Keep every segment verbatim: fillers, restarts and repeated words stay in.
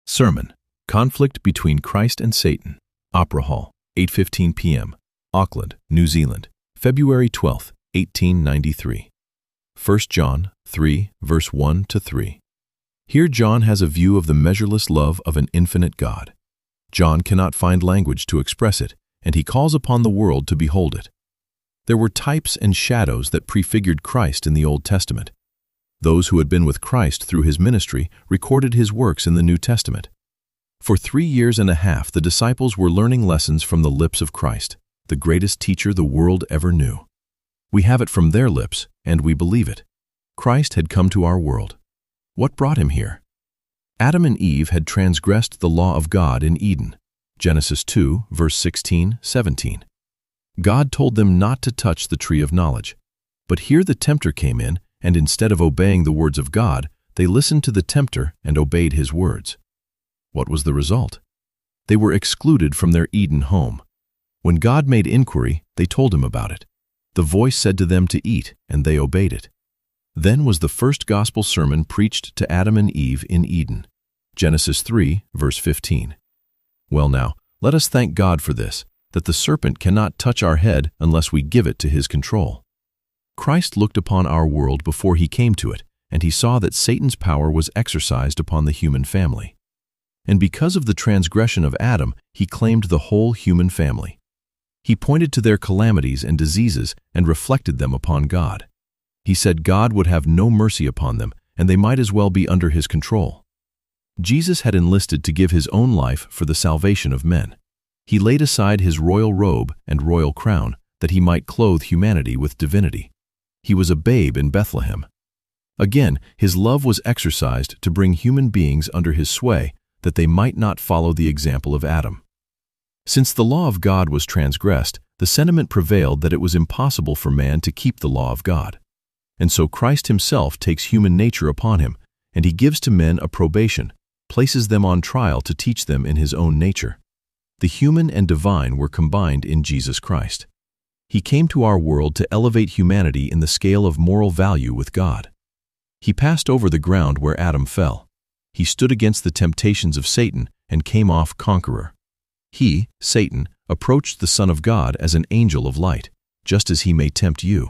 Sermon: Conflict Between Christ and Satan. Opera Hall, eight fifteen p m Auckland, New Zealand, February twelfth, eighteen ninety-three. First John three, verse one to three. Here John has a view of the measureless love of an infinite God. John cannot find language to express it, and he calls upon the world to behold it. There were types and shadows that prefigured Christ in the Old Testament. Those who had been with Christ through his ministry recorded his works in the New Testament. For three years and a half, the disciples were learning lessons from the lips of Christ, the greatest teacher the world ever knew. We have it from their lips, and we believe it. Christ had come to our world. What brought him here? Adam and Eve had transgressed the law of God in Eden. Genesis two, verse sixteen, seventeen. God told them not to touch the tree of knowledge. But here the tempter came in, and instead of obeying the words of God, they listened to the tempter and obeyed his words. What was the result? They were excluded from their Eden home. When God made inquiry, they told him about it. The voice said to them to eat, and they obeyed it. Then was the first gospel sermon preached to Adam and Eve in Eden. Genesis three, verse fifteen. Well now, let us thank God for this, that the serpent cannot touch our head unless we give it to his control. Christ looked upon our world before he came to it, and he saw that Satan's power was exercised upon the human family. And because of the transgression of Adam, he claimed the whole human family. He pointed to their calamities and diseases and reflected them upon God. He said God would have no mercy upon them, and they might as well be under his control. Jesus had enlisted to give his own life for the salvation of men. He laid aside his royal robe and royal crown that he might clothe humanity with divinity. He was a babe in Bethlehem. Again, his love was exercised to bring human beings under his sway, that they might not follow the example of Adam. Since the law of God was transgressed, the sentiment prevailed that it was impossible for man to keep the law of God. And so Christ himself takes human nature upon him, and he gives to men a probation, places them on trial to teach them in his own nature. The human and divine were combined in Jesus Christ. He came to our world to elevate humanity in the scale of moral value with God. He passed over the ground where Adam fell. He stood against the temptations of Satan and came off conqueror. He, Satan, approached the Son of God as an angel of light, just as he may tempt you.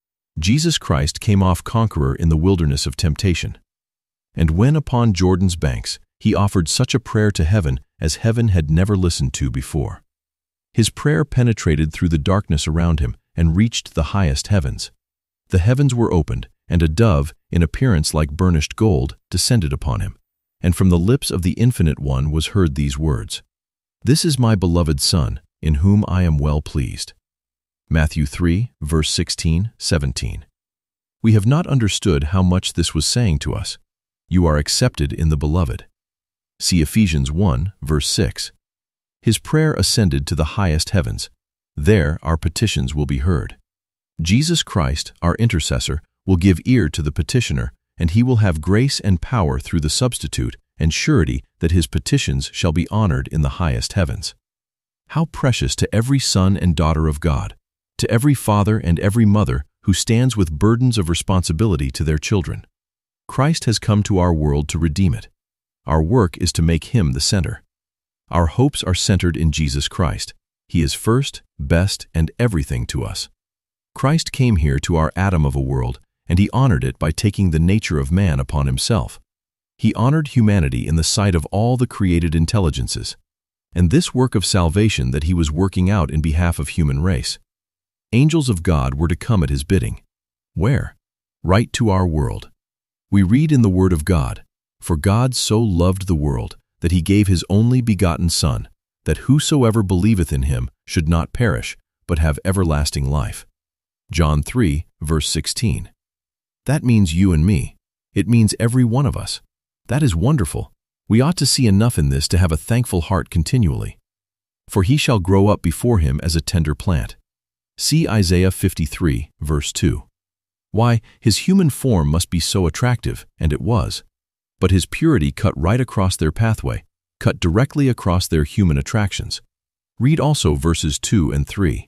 Jesus Christ came off conqueror in the wilderness of temptation. And when upon Jordan's banks, he offered such a prayer to heaven as heaven had never listened to before. His prayer penetrated through the darkness around him and reached the highest heavens. The heavens were opened, and a dove, in appearance like burnished gold, descended upon him. And from the lips of the Infinite One was heard these words, "This is my beloved Son, in whom I am well pleased." Matthew three, verse sixteen, seventeen. We have not understood how much this was saying to us. You are accepted in the Beloved. See Ephesians one, verse six. His prayer ascended to the highest heavens. There our petitions will be heard. Jesus Christ, our intercessor, will give ear to the petitioner, and he will have grace and power through the substitute and surety that his petitions shall be honored in the highest heavens. How precious to every son and daughter of God, to every father and every mother who stands with burdens of responsibility to their children. Christ has come to our world to redeem it. Our work is to make him the center. Our hopes are centered in Jesus Christ. He is first, best, and everything to us. Christ came here to our atom of a world, and he honored it by taking the nature of man upon himself. He honored humanity in the sight of all the created intelligences. And this work of salvation that he was working out in behalf of human race. Angels of God were to come at his bidding. Where? Right to our world. We read in the Word of God, "For God so loved the world, that he gave his only begotten Son, that whosoever believeth in him should not perish, but have everlasting life." John three, verse sixteen. That means you and me. It means every one of us. That is wonderful. We ought to see enough in this to have a thankful heart continually. For he shall grow up before him as a tender plant. See Isaiah fifty-three, verse two. Why, his human form must be so attractive, and it was. But his purity cut right across their pathway, cut directly across their human attractions. Read also verses two and three.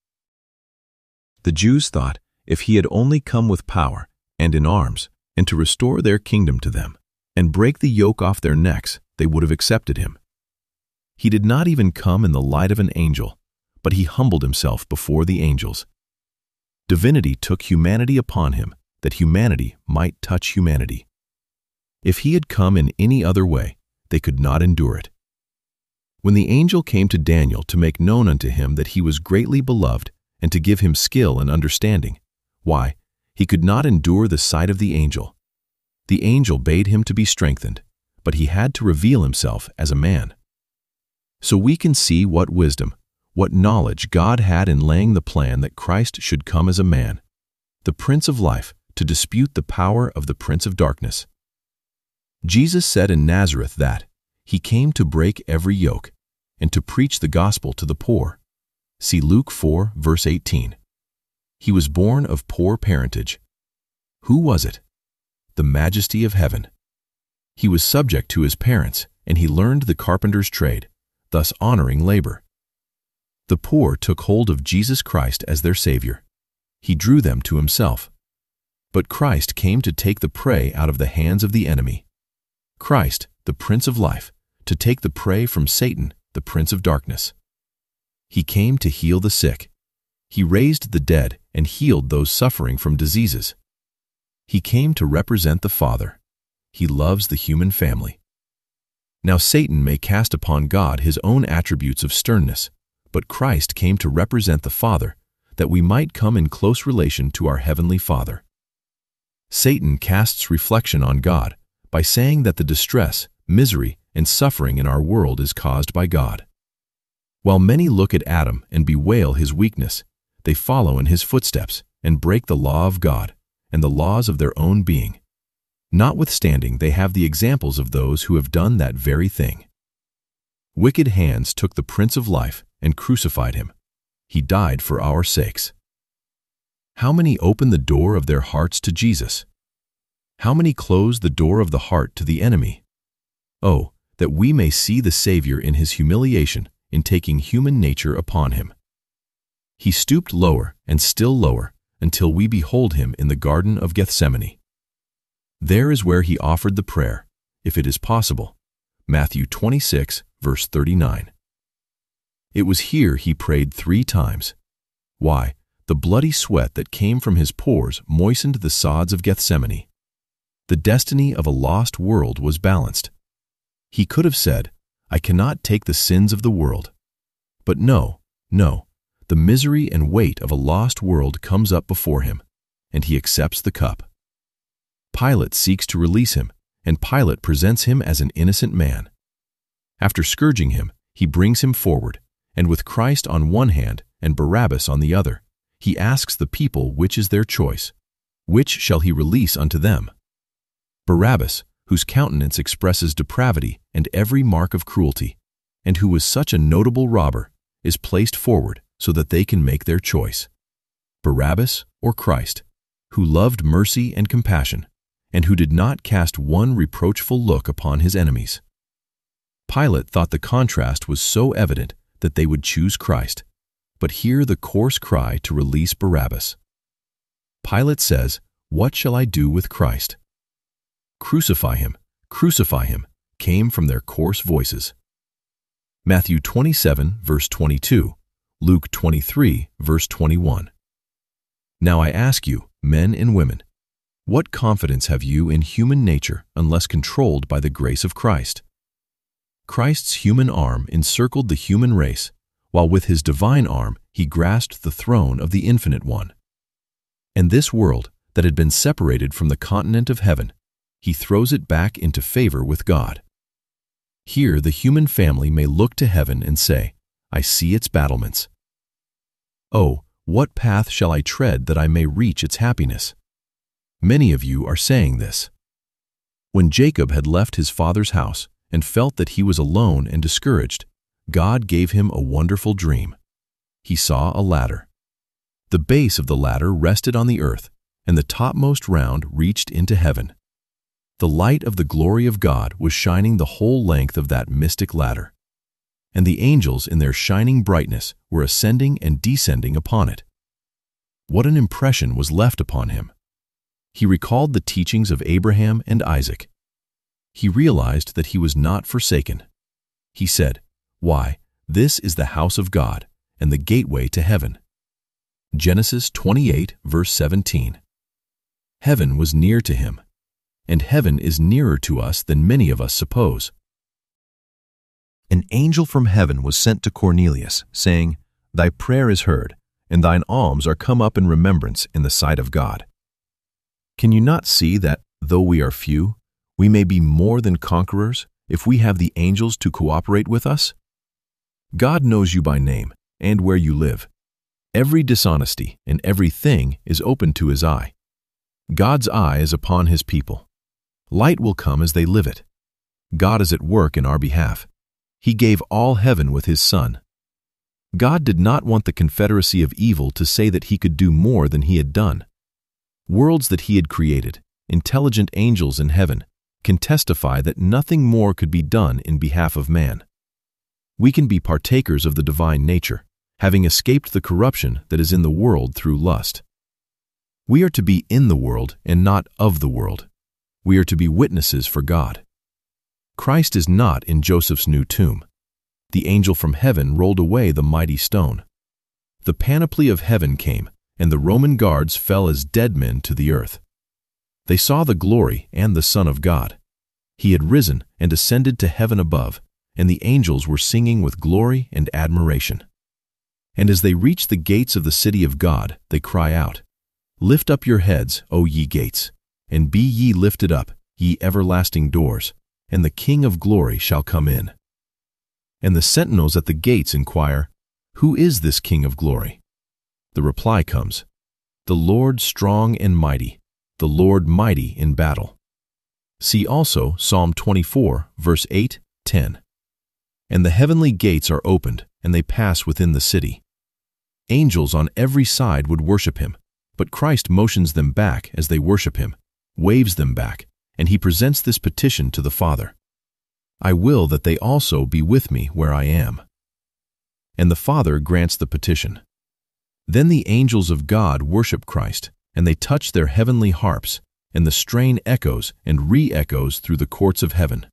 The Jews thought, if he had only come with power, and in arms, and to restore their kingdom to them, and break the yoke off their necks, they would have accepted him. He did not even come in the light of an angel, but he humbled himself before the angels. Divinity took humanity upon him, that humanity might touch humanity. If he had come in any other way, they could not endure it. When the angel came to Daniel to make known unto him that he was greatly beloved and to give him skill and understanding, why, he could not endure the sight of the angel. The angel bade him to be strengthened, but he had to reveal himself as a man. So we can see what wisdom, what knowledge God had in laying the plan that Christ should come as a man, the Prince of Life, to dispute the power of the Prince of Darkness. Jesus said in Nazareth that he came to break every yoke and to preach the gospel to the poor. See Luke four, verse eighteen. He was born of poor parentage. Who was it? The Majesty of heaven. He was subject to his parents, and he learned the carpenter's trade, thus honoring labor. The poor took hold of Jesus Christ as their Savior. He drew them to himself. But Christ came to take the prey out of the hands of the enemy. Christ, the Prince of Life, to take the prey from Satan, the Prince of Darkness. He came to heal the sick. He raised the dead and healed those suffering from diseases. He came to represent the Father. He loves the human family. Now Satan may cast upon God his own attributes of sternness, but Christ came to represent the Father, that we might come in close relation to our Heavenly Father. Satan casts reflection on God by saying that the distress, misery, and suffering in our world is caused by God. While many look at Adam and bewail his weakness, they follow in his footsteps and break the law of God and the laws of their own being. Notwithstanding, they have the examples of those who have done that very thing. Wicked hands took the Prince of Life and crucified him. He died for our sakes. How many open the door of their hearts to Jesus? How many close the door of the heart to the enemy? Oh, that we may see the Savior in his humiliation in taking human nature upon him. He stooped lower and still lower until we behold him in the Garden of Gethsemane. There is where he offered the prayer, if it is possible. Matthew twenty-six, verse thirty-nine. It was here he prayed three times. Why, the bloody sweat that came from his pores moistened the sods of Gethsemane. The destiny of a lost world was balanced. He could have said, I cannot take the sins of the world. But no, no, the misery and weight of a lost world comes up before him, and he accepts the cup. Pilate seeks to release him, and Pilate presents him as an innocent man. After scourging him, he brings him forward, and with Christ on one hand and Barabbas on the other, he asks the people which is their choice. Which shall he release unto them? Barabbas, whose countenance expresses depravity and every mark of cruelty, and who was such a notable robber, is placed forward so that they can make their choice. Barabbas or Christ, who loved mercy and compassion, and who did not cast one reproachful look upon his enemies. Pilate thought the contrast was so evident that they would choose Christ, but hear the coarse cry to release Barabbas. Pilate says, What shall I do with Christ? Crucify him, crucify him, came from their coarse voices. Matthew twenty-seven, verse twenty-two, Luke twenty-three, verse twenty-one. Now I ask you, men and women, what confidence have you in human nature unless controlled by the grace of Christ? Christ's human arm encircled the human race, while with his divine arm he grasped the throne of the Infinite One. And this world, that had been separated from the continent of heaven, he throws it back into favor with God. Here the human family may look to heaven and say, I see its battlements. Oh, what path shall I tread that I may reach its happiness? Many of you are saying this. When Jacob had left his father's house and felt that he was alone and discouraged, God gave him a wonderful dream. He saw a ladder. The base of the ladder rested on the earth, and the topmost round reached into heaven. The light of the glory of God was shining the whole length of that mystic ladder, and the angels in their shining brightness were ascending and descending upon it. What an impression was left upon him! He recalled the teachings of Abraham and Isaac. he realized that he was not forsaken. He said, "Why, this is the house of God and the gateway to heaven." Genesis twenty-eight, verse seventeen. Heaven was near to him, and heaven is nearer to us than many of us suppose. An angel from heaven was sent to Cornelius, saying, "Thy prayer is heard, and thine alms are come up in remembrance in the sight of God." Can you not see that, though we are few, we may be more than conquerors if we have the angels to cooperate with us? God knows you by name and where you live. Every dishonesty and every thing is open to his eye. God's eye is upon his people. Light will come as they live it. God is at work in our behalf. He gave all heaven with his Son. God did not want the confederacy of evil to say that he could do more than he had done. Worlds that he had created, intelligent angels in heaven, can testify that nothing more could be done in behalf of man. We can be partakers of the divine nature, having escaped the corruption that is in the world through lust. We are to be in the world and not of the world. We are to be witnesses for God. Christ is not in Joseph's new tomb. The angel from heaven rolled away the mighty stone. The panoply of heaven came, and the Roman guards fell as dead men to the earth. They saw the glory and the Son of God. He had risen and ascended to heaven above, and the angels were singing with glory and admiration. And as they reach the gates of the city of God, they cry out, "Lift up your heads, O ye gates, and be ye lifted up, ye everlasting doors, and the King of glory shall come in." And the sentinels at the gates inquire, "Who is this King of glory?" The reply comes, "The Lord strong and mighty, the Lord mighty in battle." See also Psalm twenty-four, verse eight, ten. And the heavenly gates are opened, and they pass within the city. Angels on every side would worship him, but Christ motions them back as they worship him, waves them back, and he presents this petition to the Father: "I will that they also be with me where I am." And the Father grants the petition. Then the angels of God worship Christ, and they touch their heavenly harps, and the strain echoes and re-echoes through the courts of heaven.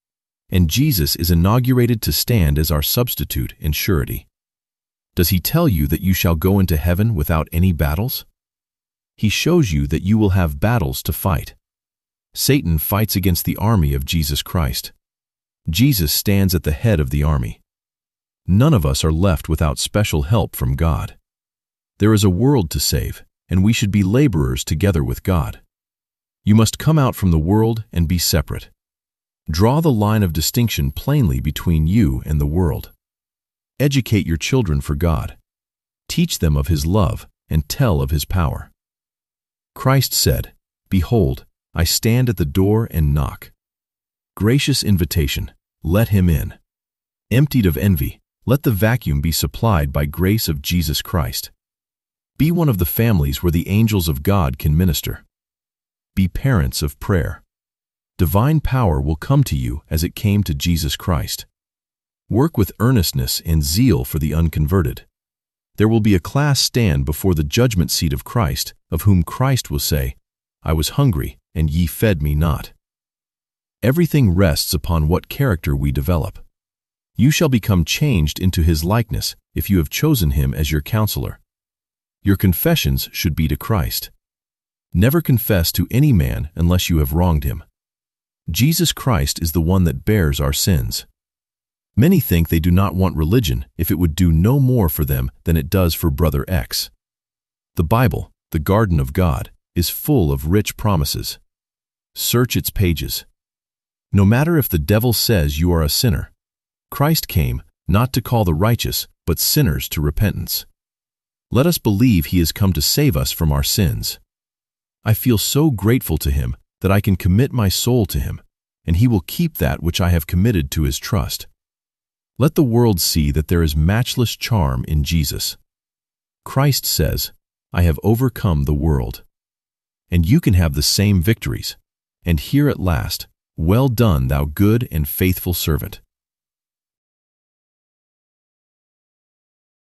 And Jesus is inaugurated to stand as our substitute in surety. Does he tell you that you shall go into heaven without any battles? He shows you that you will have battles to fight. Satan fights against the army of Jesus Christ. Jesus stands at the head of the army. None of us are left without special help from God. There is a world to save, and we should be laborers together with God. You must come out from the world and be separate. Draw the line of distinction plainly between you and the world. Educate your children for God. Teach them of his love and tell of his power. Christ said, "Behold, I stand at the door and knock." Gracious invitation, let him in. Emptied of envy, let the vacuum be supplied by grace of Jesus Christ. Be one of the families where the angels of God can minister. Be parents of prayer. Divine power will come to you as it came to Jesus Christ. Work with earnestness and zeal for the unconverted. There will be a class stand before the judgment seat of Christ, of whom Christ will say, "I was hungry, and ye fed me not." Everything rests upon what character we develop. You shall become changed into his likeness if you have chosen him as your counselor. Your confessions should be to Christ. Never confess to any man unless you have wronged him. Jesus Christ is the one that bears our sins. Many think they do not want religion if it would do no more for them than it does for Brother X. The Bible, the garden of God, is full of rich promises. Search its pages. No matter if the devil says you are a sinner, Christ came not to call the righteous, but sinners to repentance. Let us believe he has come to save us from our sins. I feel so grateful to him that I can commit my soul to him, and he will keep that which I have committed to his trust. Let the world see that there is matchless charm in Jesus. Christ says, "I have overcome the world." And you can have the same victories, and hear at last, "Well done, thou good and faithful servant."